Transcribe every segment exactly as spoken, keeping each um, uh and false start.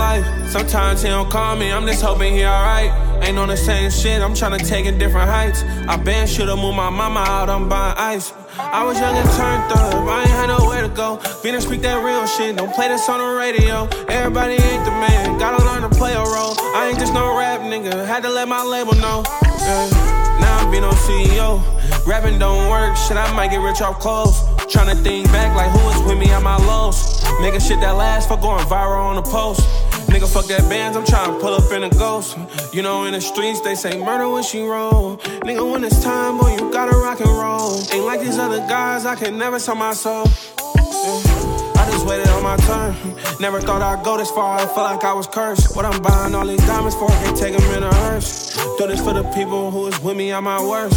life. Sometimes he don't call me, I'm just hoping he alright. Ain't on the same shit, I'm tryna take it different heights. I been shoulda moved my mama out, I'm buying ice. I was young and turned up, I ain't had nowhere to go. Finna speak that real shit, don't play this on the radio. Everybody ain't the man, gotta learn to play a role. I ain't just no rap nigga, had to let my label know. Yeah. Now I'm be no C E O. Rapping don't work, shit, I might get rich off clothes. Tryna think back like who was with me at my lows. Making shit that lasts for going viral on the post. Nigga, fuck that bands, I'm tryna pull up in a ghost. You know, in the streets, they say murder when she roll. Nigga, when it's time, boy, you gotta rock and roll. Ain't like these other guys, I can never sell my soul. Yeah. I just waited on my turn. Never thought I'd go this far, I felt like I was cursed. What I'm buying all these diamonds for, I can't take them in a hearse. Do this for the people who is with me at my worst.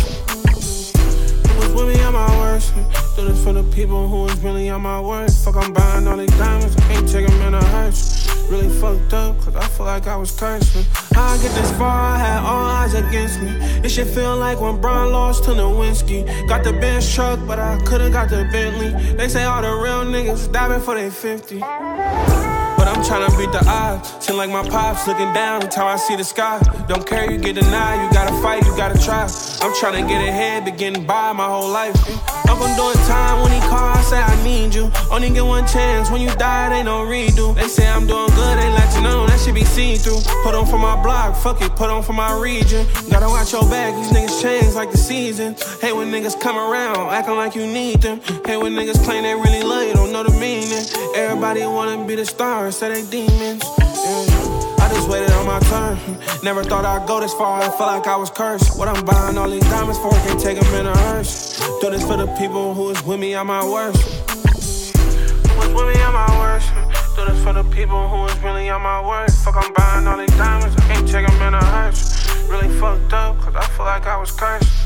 Who was with me at my worst. Do this for the people who is really on my worst. Fuck, I'm buying all these diamonds, I can't take them in a hearse. Really fucked up, cause I feel like I was cursed. How I get this far, I had all odds against me. This shit feel like when Bron lost to Nowinski. Got the Benz truck, but I could've got the Bentley. They say all the real niggas die before they fifty. But I'm tryna beat the odds. Seem like my pops looking down until I see the sky. Don't care, you get denied, you gotta fight, you gotta try. I'm tryna get ahead, been getting by my whole life. Uncle doing time when he call, I say I need you. Only get one chance, when you die, they no redo. They say I'm doing good, they let you know, that shit be seen through. Put on for my block, fuck it, put on for my region. Gotta watch your back, these niggas change like the season. Hate when niggas come around, acting like you need them. Hate when niggas claim they really love you, don't know the meaning. Everybody wanna be the star, say they demons. Yeah. I just waited on my turn. Never thought I'd go this far, I felt like I was cursed. What I'm buying all these diamonds for, can't take them in a hearse. Do this for the people who is with me at my worst. Who was with me at my worst. Do this for the people who is really on my worst. Fuck, I'm buying all these diamonds, I can't take them in a hearse. Really fucked up, cause I feel like I was cursed.